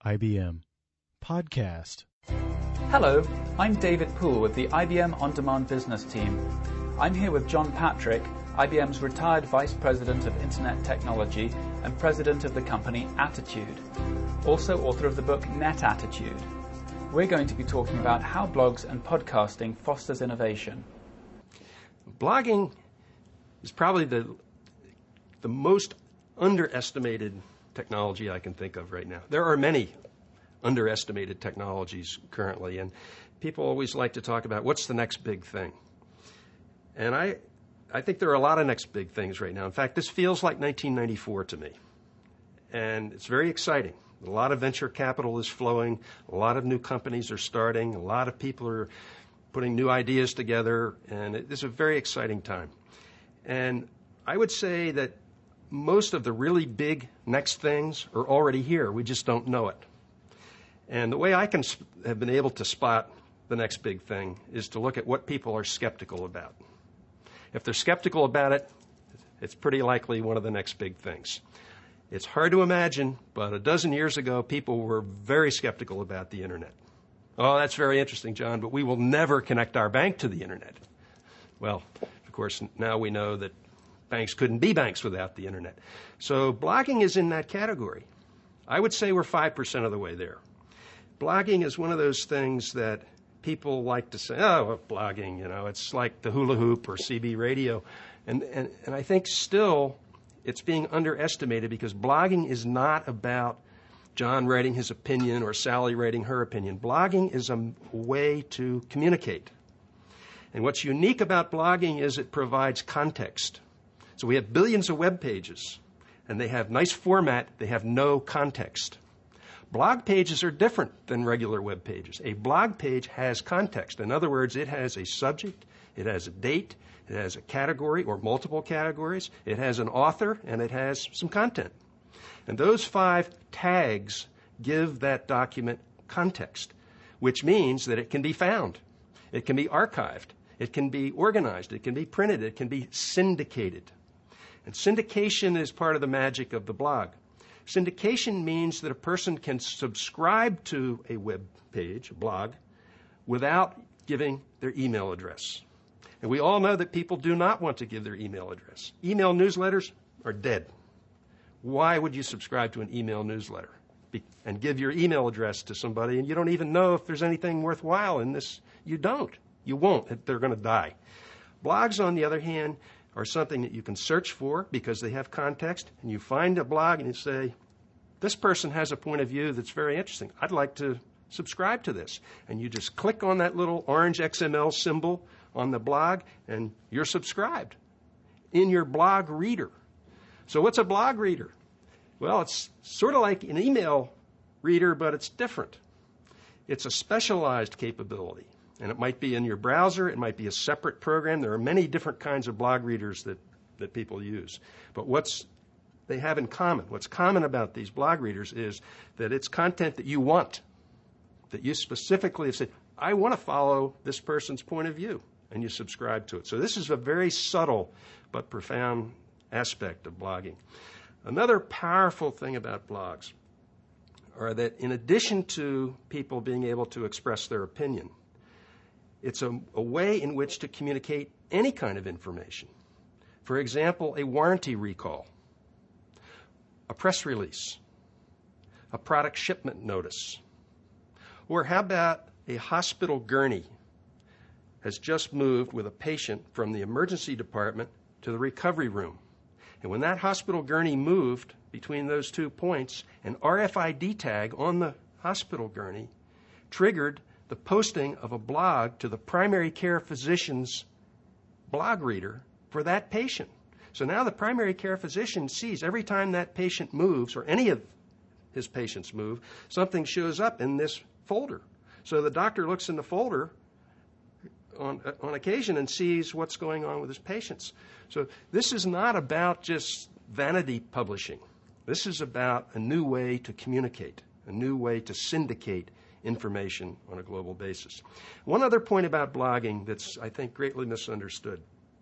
IBM Podcast. Hello, I'm David Poole with the IBM On Demand business team. I'm here with John Patrick, IBM's retired Vice President of Internet Technology and President of the company Attitude, also author of the book Net Attitude. We're going to be talking about how blogs and podcasting fosters innovation. Blogging is probably the most underestimated technology I can think of right now. There are many underestimated technologies currently, and people always like to talk about what's the next big thing. And I think there are a lot of next big things right now. In fact, this feels like 1994 to me. And it's very exciting. A lot of venture capital is flowing. A lot of new companies are starting. A lot of people are putting new ideas together. And it's a very exciting time. And I would say that most of the really big next things are already here. We just don't know it. And the way I have been able to spot the next big thing is to look at what people are skeptical about. If they're skeptical about it, it's pretty likely one of the next big things. It's hard to imagine, but a dozen years ago, people were very skeptical about the Internet. Oh, that's very interesting, John, but we will never connect our bank to the Internet. Well, of course, now we know that banks couldn't be banks without the Internet. So blogging is in that category. I would say we're 5% of the way there. Blogging is one of those things that people like to say, oh, blogging, it's like the hula hoop or CB radio. And I think still it's being underestimated because blogging is not about John writing his opinion or Sally writing her opinion. Blogging is a way to communicate. And what's unique about blogging is it provides context. So we have billions of web pages, and they have nice format. They have no context. Blog pages are different than regular web pages. A blog page has context. In other words, it has a subject, it has a date, it has a category or multiple categories, it has an author, and it has some content. And those 5 tags give that document context, which means that it can be found, it can be archived, it can be organized, it can be printed, it can be syndicated. And syndication is part of the magic of the blog. Syndication means that a person can subscribe to a web page, a blog, without giving their email address. And we all know that people do not want to give their email address. Email newsletters are dead. Why would you subscribe to an email newsletter and give your email address to somebody and you don't even know if there's anything worthwhile in this? You don't. You won't. They're going to die. Blogs, on the other hand, are something that you can search for because they have context, and you find a blog and you say, this person has a point of view that's very interesting. I'd like to subscribe to this. And you just click on that little orange XML symbol on the blog, and you're subscribed in your blog reader. So what's a blog reader? Well, it's sort of like an email reader, but it's different. It's a specialized capability. And it might be in your browser. It might be a separate program. There are many different kinds of blog readers that people use. But what's they have in common, what's common about these blog readers is that it's content that you want, that you specifically have said, I want to follow this person's point of view, and you subscribe to it. So this is a very subtle but profound aspect of blogging. Another powerful thing about blogs are that in addition to people being able to express their opinion, it's a way in which to communicate any kind of information. For example, a warranty recall, a press release, a product shipment notice. Or how about a hospital gurney has just moved with a patient from the emergency department to the recovery room. And when that hospital gurney moved between those 2 points, an RFID tag on the hospital gurney triggered the posting of a blog to the primary care physician's blog reader for that patient. So now the primary care physician sees every time that patient moves, or any of his patients move, something shows up in this folder. So the doctor looks in the folder on occasion and sees what's going on with his patients. So this is not about just vanity publishing. This is about a new way to communicate, a new way to syndicate information on a global basis. One other point about blogging that's, I think, greatly misunderstood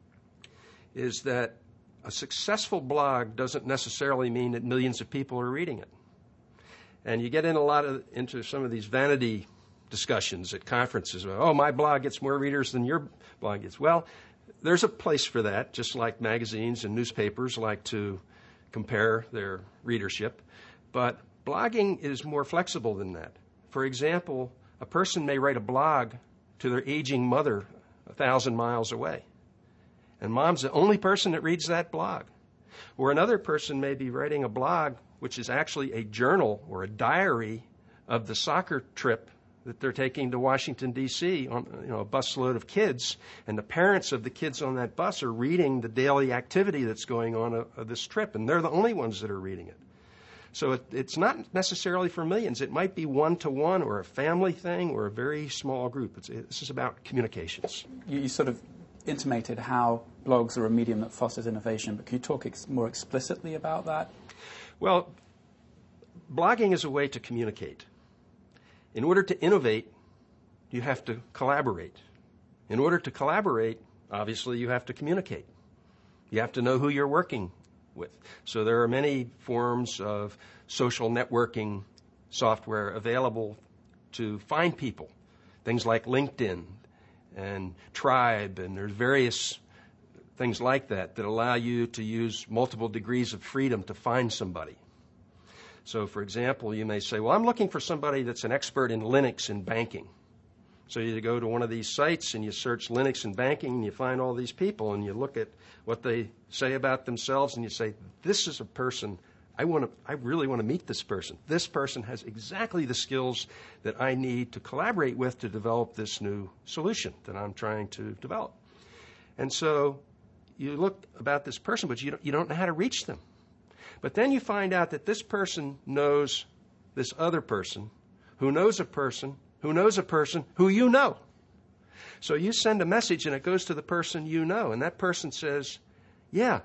is that a successful blog doesn't necessarily mean that millions of people are reading it. And you get in into some of these vanity discussions at conferences. Oh, my blog gets more readers than your blog gets. Well, there's a place for that, just like magazines and newspapers like to compare their readership. But blogging is more flexible than that. For example, a person may write a blog to their aging mother 1,000 miles away. And mom's the only person that reads that blog. Or another person may be writing a blog which is actually a journal or a diary of the soccer trip that they're taking to Washington, D.C. on a busload of kids. And the parents of the kids on that bus are reading the daily activity that's going on of this trip. And they're the only ones that are reading it. So it's not necessarily for millions. It might be one-to-one or a family thing or a very small group. This is about communications. You sort of intimated how blogs are a medium that fosters innovation, but can you talk more explicitly about that? Well, blogging is a way to communicate. In order to innovate, you have to collaborate. In order to collaborate, obviously, you have to communicate. You have to know who you're working with. So there are many forms of social networking software available to find people. Things like LinkedIn and Tribe, and there's various things like that allow you to use multiple degrees of freedom to find somebody. So, for example, you may say, well, I'm looking for somebody that's an expert in Linux and banking. So you go to one of these sites and you search Linux and banking and you find all these people and you look at what they say about themselves and you say, this is a person, I really want to meet this person. This person has exactly the skills that I need to collaborate with to develop this new solution that I'm trying to develop. And so you look about this person, but you don't know how to reach them. But then you find out that this person knows this other person who knows a person who knows a person who you know. So you send a message and it goes to the person you know, and that person says, yeah,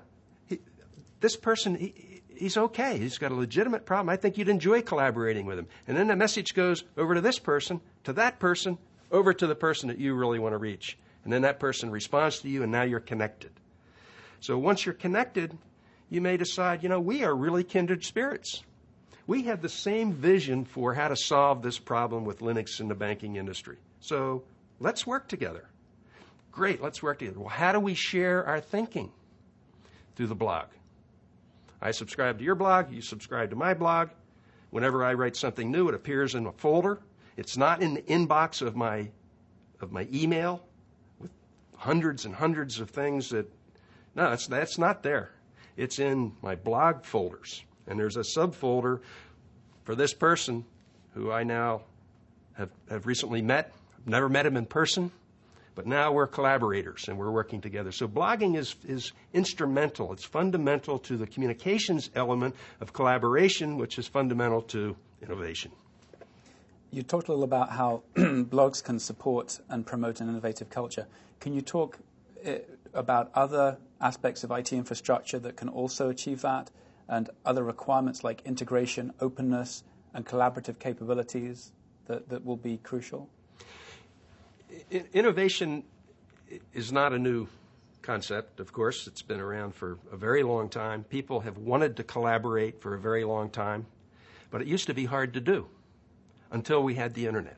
this person, he's okay. He's got a legitimate problem. I think you'd enjoy collaborating with him. And then the message goes over to this person, to that person, over to the person that you really want to reach. And then that person responds to you, and now you're connected. So once you're connected, you may decide, we are really kindred spirits. We have the same vision for how to solve this problem with Linux in the banking industry. So let's work together. Great, let's work together. Well, how do we share our thinking? Through the blog. I subscribe to your blog, you subscribe to my blog. Whenever I write something new, it appears in a folder. It's not in the inbox of my email with hundreds and hundreds of things that's not there. It's in my blog folders. And there's a subfolder for this person who I now have recently met. I've never met him in person, but now we're collaborators and we're working together. So blogging is instrumental. It's fundamental to the communications element of collaboration, which is fundamental to innovation. You talked a little about how blogs can support and promote an innovative culture. Can you talk about other aspects of IT infrastructure that can also achieve that, and other requirements like integration, openness, and collaborative capabilities that will be crucial? Innovation is not a new concept, of course. It's been around for a very long time. People have wanted to collaborate for a very long time, but it used to be hard to do until we had the internet.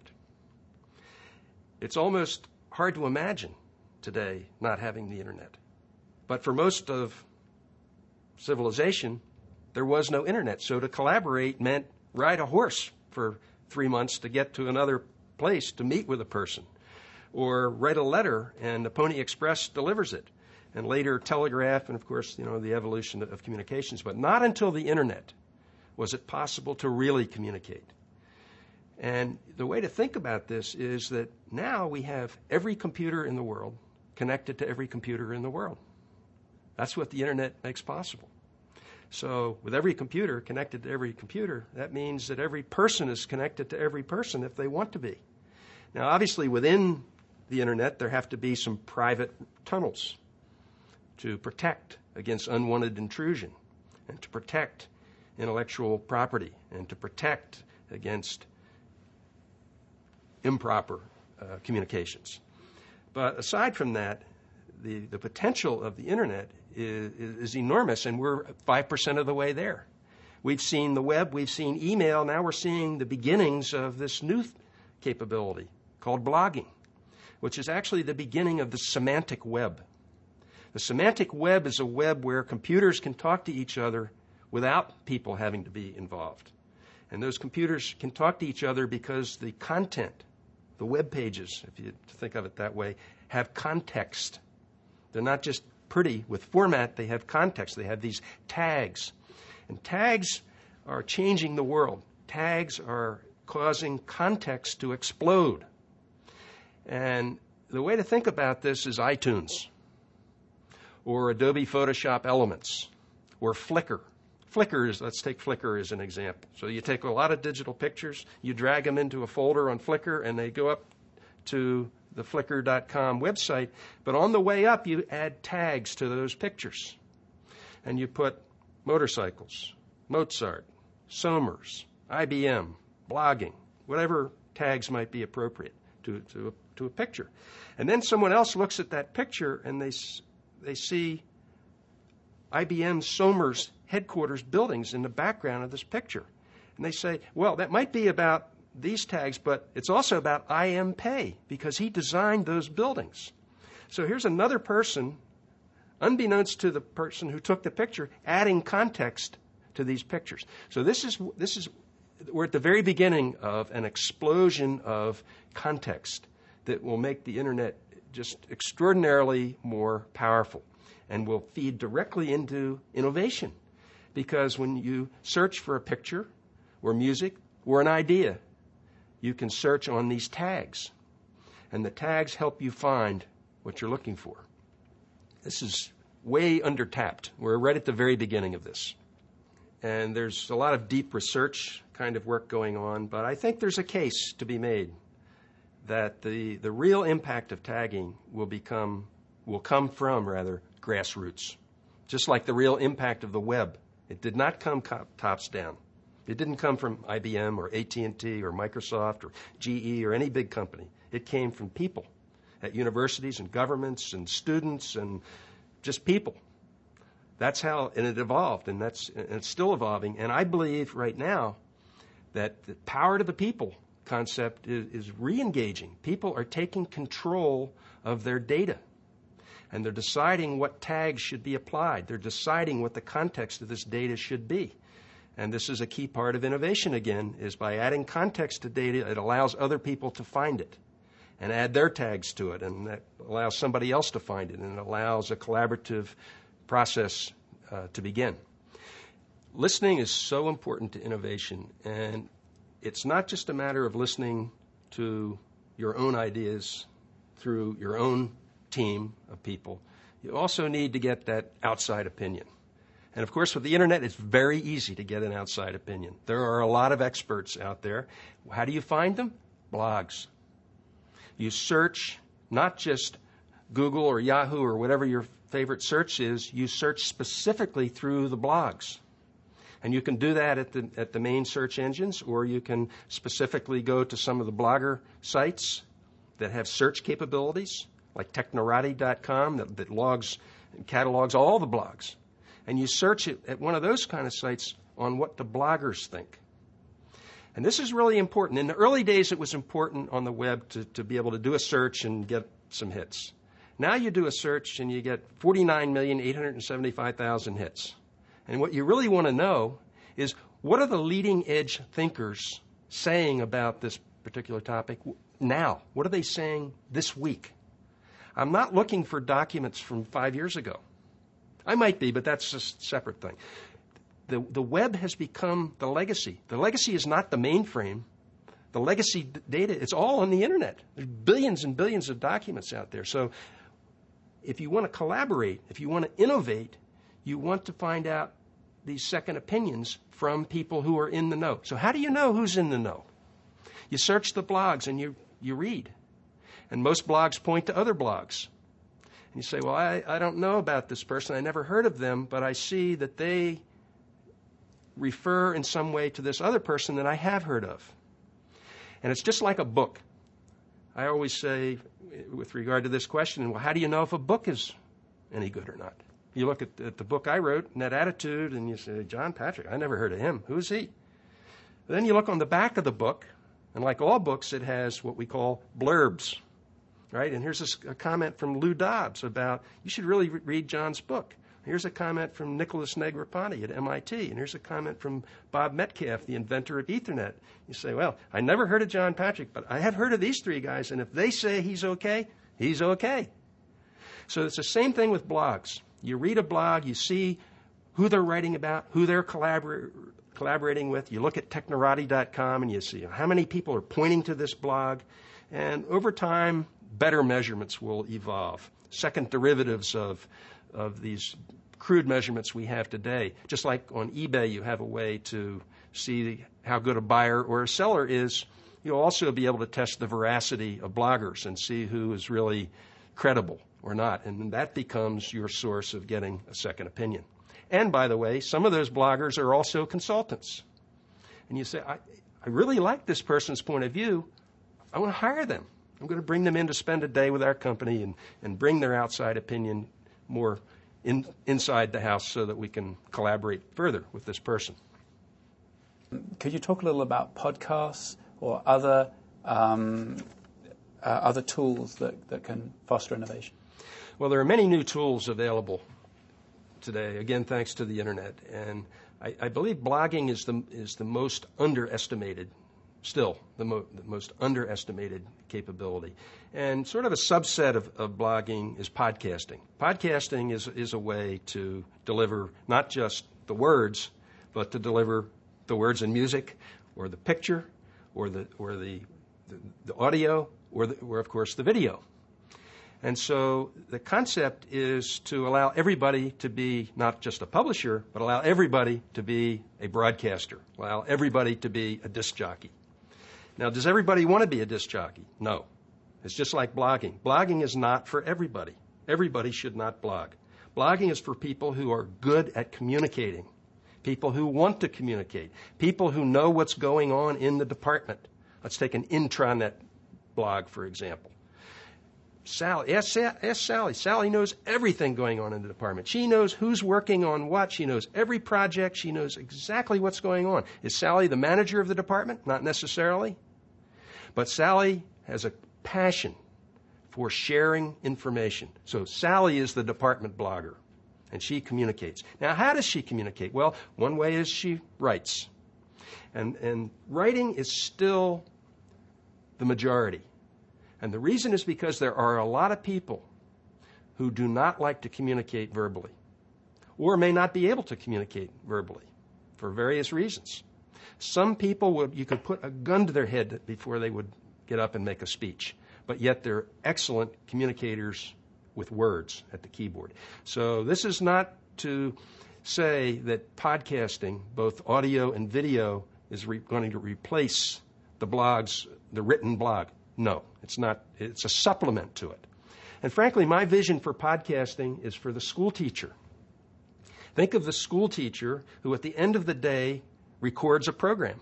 It's almost hard to imagine today not having the internet. But for most of civilization, there was no internet. So to collaborate meant ride a horse for 3 months to get to another place to meet with a person, or write a letter and the Pony Express delivers it, and later telegraph, and of course, the evolution of communications. But not until the internet was it possible to really communicate. And the way to think about this is that now we have every computer in the world connected to every computer in the world. That's what the internet makes possible. So with every computer connected to every computer, that means that every person is connected to every person if they want to be. Now, obviously, within the internet, there have to be some private tunnels to protect against unwanted intrusion and to protect intellectual property and to protect against improper communications. But aside from that, the potential of the internet is enormous, and we're 5% of the way there. We've seen the web, we've seen email, now we're seeing the beginnings of this new capability called blogging, which is actually the beginning of the semantic web. The semantic web is a web where computers can talk to each other without people having to be involved. And those computers can talk to each other because the content, the web pages, if you think of it that way, have context. They're not just pretty with format, they have context. They have these tags. And tags are changing the world. Tags are causing context to explode. And the way to think about this is iTunes, or Adobe Photoshop Elements, or Flickr. Let's take Flickr as an example. So you take a lot of digital pictures, you drag them into a folder on Flickr, and they go up to the Flickr.com website. But on the way up, you add tags to those pictures. And you put motorcycles, Mozart, Somers, IBM, blogging, whatever tags might be appropriate to a picture. And then someone else looks at that picture and they see IBM Somers headquarters buildings in the background of this picture. And they say, well, that might be about these tags, but it's also about I.M. Pei because he designed those buildings. So here's another person, unbeknownst to the person who took the picture, adding context to these pictures. So this is we're at the very beginning of an explosion of context that will make the internet just extraordinarily more powerful and will feed directly into innovation. Because when you search for a picture or music or an idea, you can search on these tags. And the tags help you find what you're looking for. This is way undertapped. We're right at the very beginning of this. And there's a lot of deep research kind of work going on, but I think there's a case to be made that the real impact of tagging will come from grassroots. Just like the real impact of the web. It did not come tops down. It didn't come from IBM or AT&T or Microsoft or GE or any big company. It came from people at universities and governments and students and just people. That's how and it evolved, and it's still evolving. And I believe right now that the power to the people concept is re-engaging. People are taking control of their data. And they're deciding what tags should be applied. They're deciding what the context of this data should be. And this is a key part of innovation again, is by adding context to data, it allows other people to find it and add their tags to it. And that allows somebody else to find it. And it allows a collaborative process to begin. Listening is so important to innovation. And it's not just a matter of listening to your own ideas through your own team of people. You also need to get that outside opinion. And of course, with the internet, it's very easy to get an outside opinion. There are a lot of experts out there. How do you find them? Blogs. You search not just Google or Yahoo or whatever your favorite search is. You search specifically through the blogs. And you can do that at the main search engines, or you can specifically go to some of the blogger sites that have search capabilities, like Technorati.com that logs and catalogs all the blogs. And you search it at one of those kind of sites on what the bloggers think. And this is really important. In the early days, it was important on the web to be able to do a search and get some hits. Now you do a search and you get 49,875,000 hits. And what you really want to know is, what are the leading edge thinkers saying about this particular topic now? What are they saying this week? I'm not looking for documents from 5 years ago. I might be, but that's a separate thing. The web has become the legacy. The legacy is not the mainframe. The legacy data, it's all on the internet. There's billions and billions of documents out there. So if you want to collaborate, if you want to innovate, you want to find out these second opinions from people who are in the know. So how do you know who's in the know? You search the blogs and you read. And most blogs point to other blogs. And you say, well, I don't know about this person. I never heard of them, but I see that they refer in some way to this other person that I have heard of. And it's just like a book. I always say, with regard to this question, well, how do you know if a book is any good or not? You look at the book I wrote, Net Attitude, and you say, John Patrick, I never heard of him. Who is he? Then you look on the back of the book, and like all books, it has what we call blurbs, right? And here's a comment from Lou Dobbs about, you should really read John's book. Here's a comment from Nicholas Negroponte at MIT, and here's a comment from Bob Metcalfe, the inventor of Ethernet. You say, well, I never heard of John Patrick, but I have heard of these three guys, and if they say he's okay, he's okay. So it's the same thing with blogs. You read a blog, you see who they're writing about, who they're collaborating with. You look at Technorati.com and you see how many people are pointing to this blog. And over time, better measurements will evolve. Second derivatives of these crude measurements we have today. Just like on eBay, you have a way to see how good a buyer or a seller is. You'll also be able to test the veracity of bloggers and see who is really credible or not. And that becomes your source of getting a second opinion. And by the way, some of those bloggers are also consultants. And you say, I really like this person's point of view. I want to hire them. I'm going to bring them in to spend a day with our company and bring their outside opinion more inside the house so that we can collaborate further with this person. Could you talk a little about podcasts or other tools that can foster innovation? Well, there are many new tools available today, again, thanks to the Internet. And I believe blogging is the most underestimated, still the most underestimated capability. And sort of a subset of blogging is podcasting. Podcasting is a way to deliver not just the words, but to deliver the words and music, or the picture, or the audio, or of course the video. And so the concept is to allow everybody to be not just a publisher, but allow everybody to be a broadcaster, allow everybody to be a disc jockey. Now, does everybody want to be a disc jockey? No. It's just like blogging. Blogging is not for everybody. Everybody should not blog. Blogging is for people who are good at communicating, people who want to communicate, people who know what's going on in the department. Let's take an intranet blog, for example. Sally, ask Sally. Sally knows everything going on in the department. She knows who's working on what. She knows every project. She knows exactly what's going on. Is Sally the manager of the department? Not necessarily. But Sally has a passion for sharing information. So Sally is the department blogger, and she communicates. Now, how does she communicate? Well, one way is she writes. And writing is still the majority. And the reason is because there are a lot of people who do not like to communicate verbally, or may not be able to communicate verbally for various reasons. Some people you could put a gun to their head before they would get up and make a speech, but yet they're excellent communicators with words at the keyboard. So this is not to say that podcasting, both audio and video, is going to replace the blogs, the written blog. No, it's not. It's a supplement to it. And frankly, my vision for podcasting is for the school teacher. Think of the school teacher who at the end of the day records a program.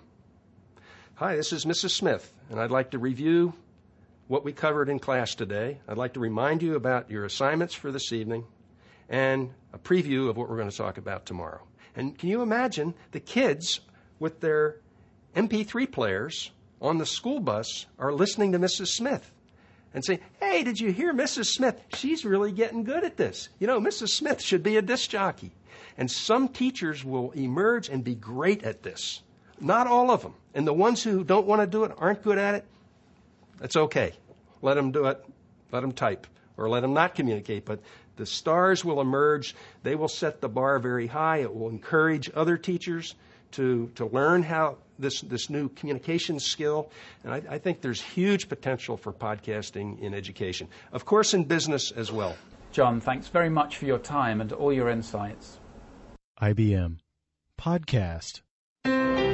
Hi, this is Mrs. Smith, and I'd like to review what we covered in class today. I'd like to remind you about your assignments for this evening and a preview of what we're going to talk about tomorrow. And can you imagine the kids with their MP3 players on the school bus are listening to Mrs. Smith and saying, hey, did you hear Mrs. Smith? She's really getting good at this. You know, Mrs. Smith should be a disc jockey. And some teachers will emerge and be great at this. Not all of them. And the ones who don't want to do it, aren't good at it, that's okay. Let them do it. Let them type. Or let them not communicate. But the stars will emerge. They will set the bar very high. It will encourage other teachers to learn how this new communication skill. And I think there's huge potential for podcasting in education. Of course, in business as well. John, thanks very much for your time and all your insights. IBM Podcast.